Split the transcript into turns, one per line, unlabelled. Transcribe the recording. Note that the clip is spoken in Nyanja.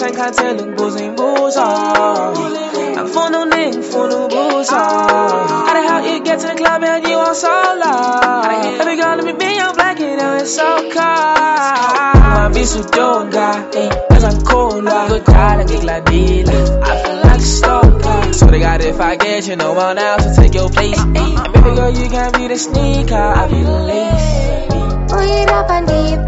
看看这能不成不少。I'm for no nigga, for no booze. How the hell you get to the club and you want so low? Baby girl, let me be your blanket and it's so cold. I'm be so dope, guy, cause I'm cold. Good guy, like a dealer. I feel like a stalker. So they got if I get you, no one else will take your place. And baby girl, you can't be the sneaker, I'll be the lace.
Uy, rapa ni